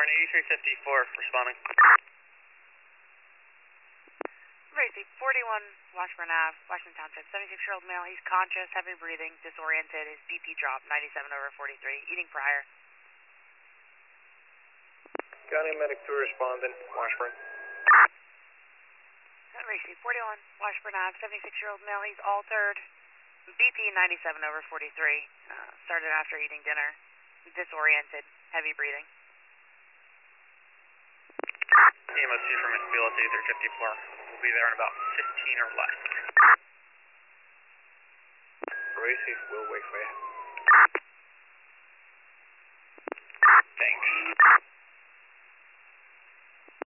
Warren, 8354, responding. Emergency 41 Washburn Ave, Washington Township, 76-year-old male, he's conscious, heavy breathing, disoriented, his BP dropped, 97/43, eating prior. County Medic 2 responding, Washburn. Emergency 41 Washburn Ave, 76-year-old male, he's altered, BP 97/43, started after eating dinner, disoriented, heavy breathing. EMOC from Espejo to 8354. We'll be there in about 15 or less. Racy, we'll wait for you. Thanks.